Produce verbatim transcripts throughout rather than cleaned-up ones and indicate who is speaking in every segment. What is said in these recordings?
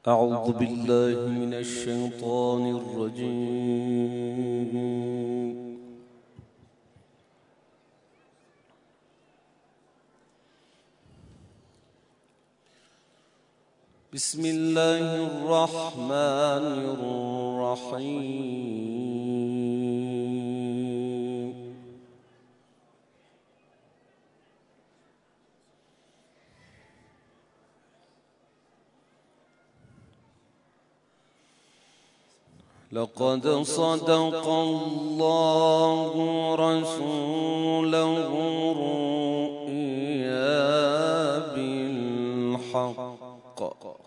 Speaker 1: أعوذ بالله من الشيطان الرجيم. بسم الله الرحمن الرحيم. لقد صدق الله رسوله الرؤيا بالحق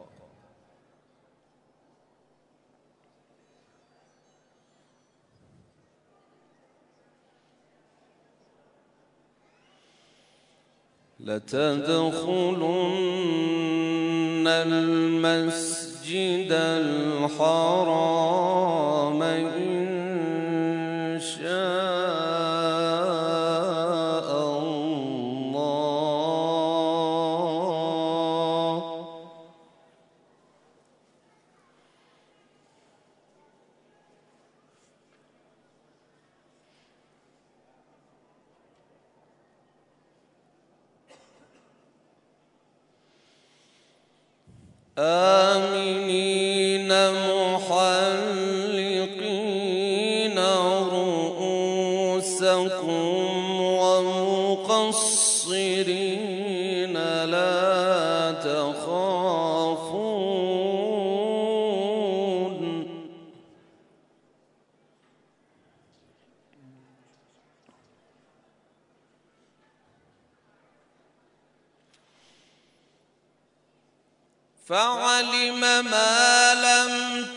Speaker 1: لتدخلن المسجد الحرام إن شاء الله آمنين محلقين رؤوسكم ومقصرين لا تخافون فعلم ما لم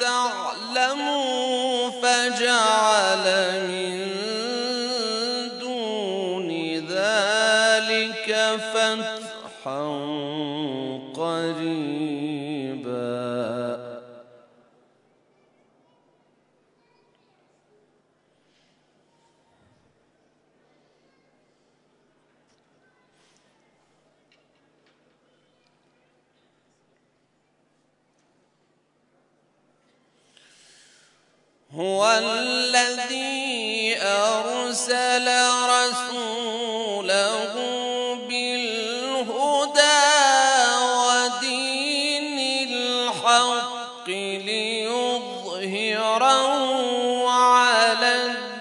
Speaker 1: تعلموا فجعل من دون ذلك فتحا قريبا هو الذي أرسل رسوله بالهدى ودين الحق ليظهره على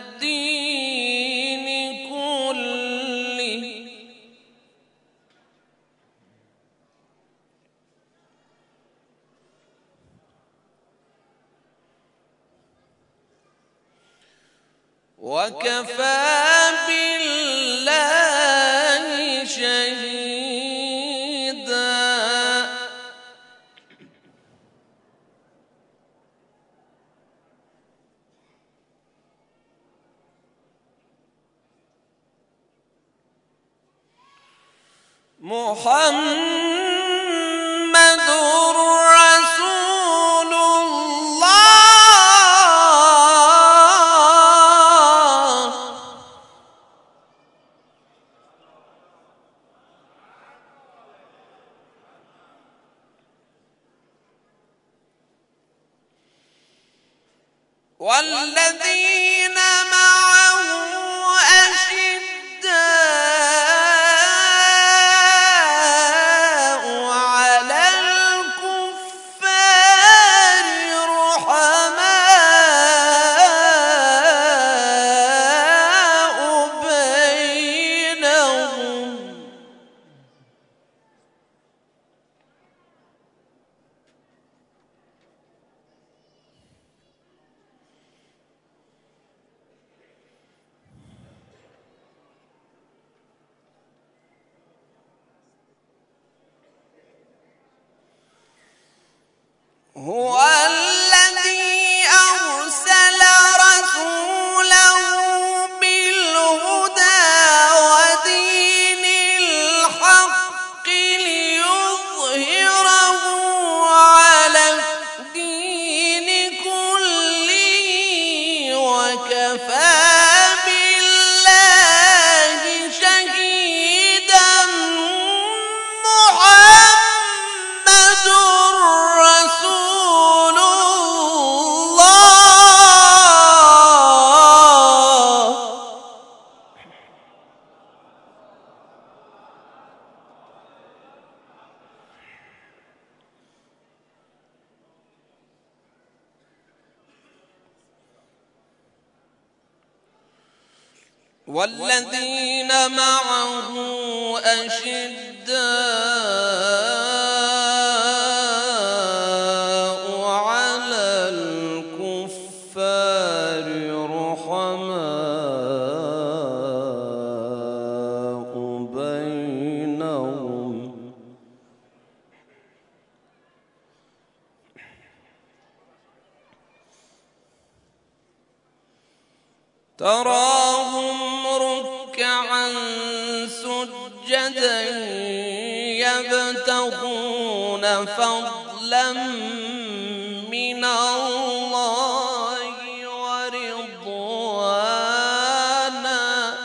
Speaker 1: الدين كله وكفى بالله شهيدا محمد رسول الله والذين معه أشداء على الكفار رحماء بينهم هو الذي أرسل رسوله بالهدى ودين الحق ليظهره على الدين كله وكفى بالله شهيدا محمد رسول والذين معه أشداء على الكفار رحماء بينهم تراهم ركعا سجدا يبتغون فضلا من الله ورضوانا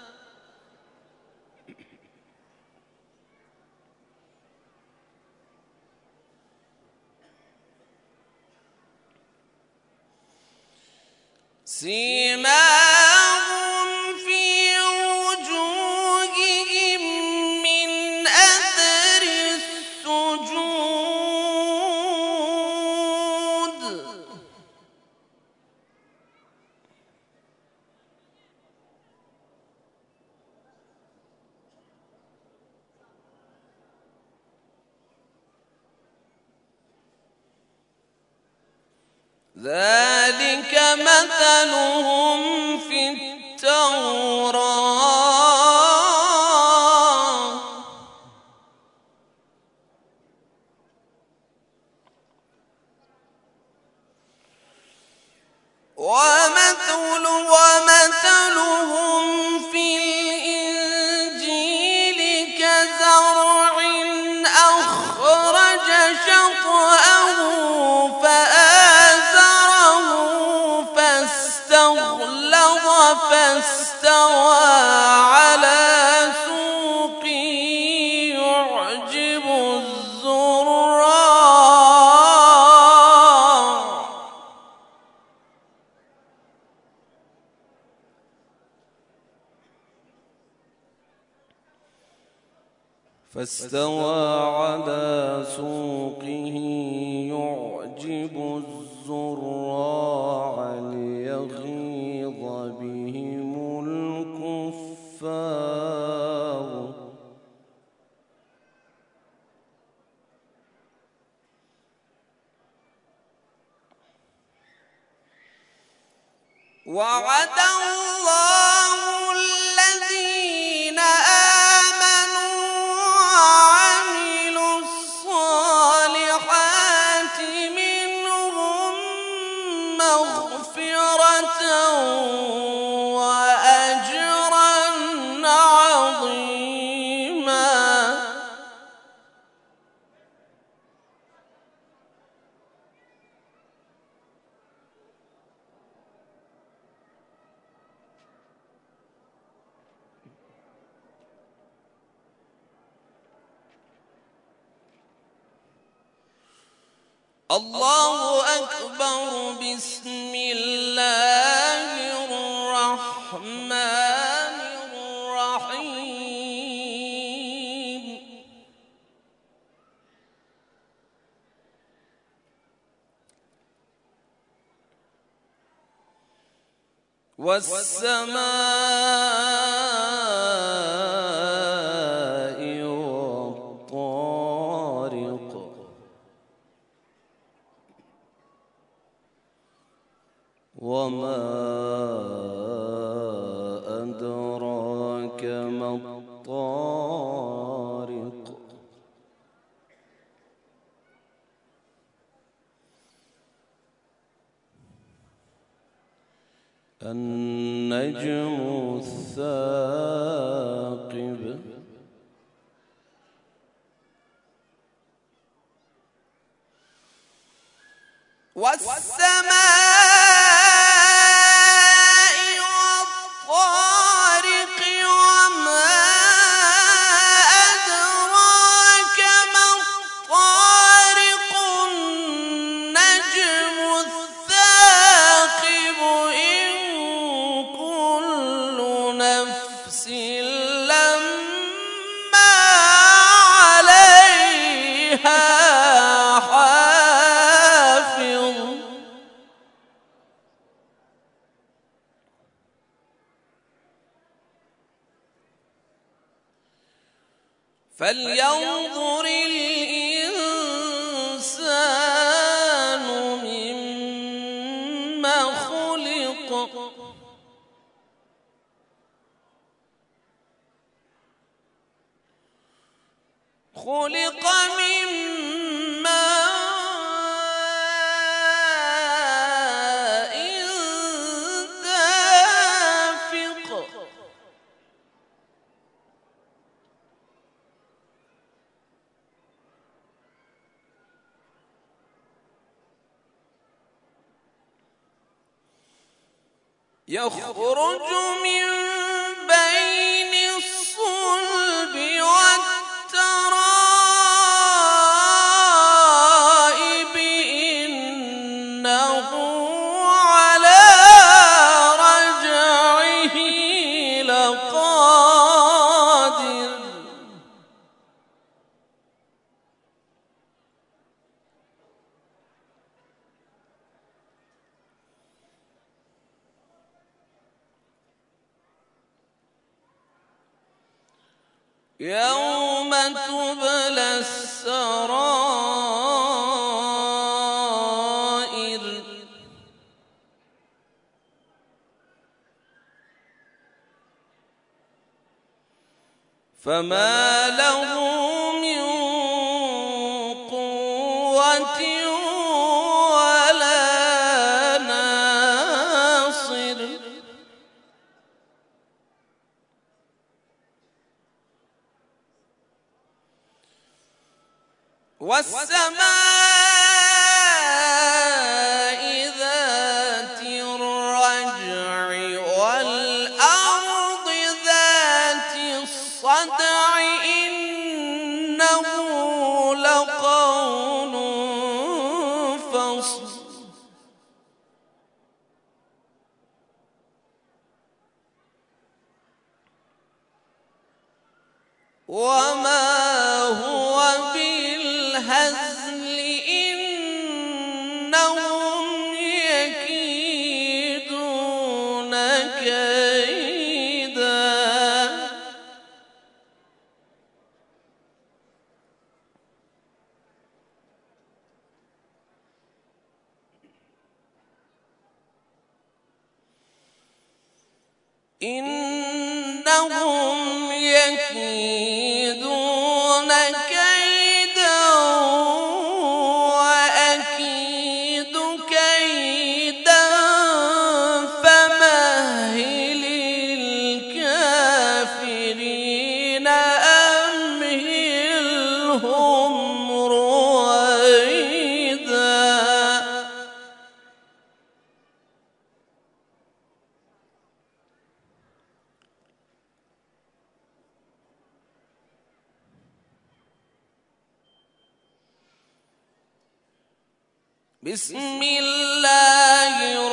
Speaker 1: سيماهم في وجوههم من أثر السجود ذلك مثلهم في التوراة ومثل ومثلهم في الإنجيل كزرع أخرج شطأه فآزره فاستغلظ فاستوى على سوقه يعجب الزراع فاستوى على سوقه يعجب الزراع ليغيظ بهم الكفار وعد الله الذين آمنوا وعملوا الصالحات منهم مغفرة وأجرا عظيما الله أكبر بسم الله الرحمن الرحيم والسماء والطارق وما أدراك ما الطارق النجم الثاقب والسماء والطارق وما أدراك ما الطارق النجم الثاقب إن كل نفس لما عليها حافظ فلينظر الإنسان مما خلق خلق من ماء دافق يخرج من بين الصلب والترائب إنه على رجعه لقادر يوم تبلى السرائر فما له من قوة ولا ناصر والسماء ذات الرجع والأرض ذات الصدع إنه لقول فصل وما هو بالهزل إنهم يكيدون كيدا إنهم يكيدون كيدا وأكيد كيدا فمهل الكافرين أمهلهم رويدا بسم الله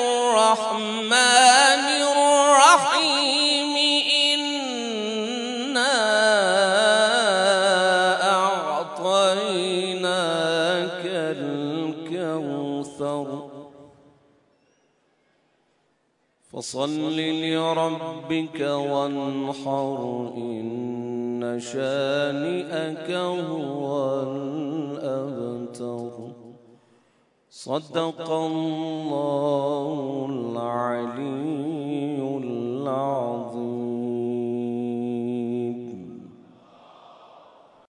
Speaker 1: الرحمن الرحيم إنا أعطيناك الكوثر فصل لربك وانحر إن شانئك هو الأبتر صدق الله العلي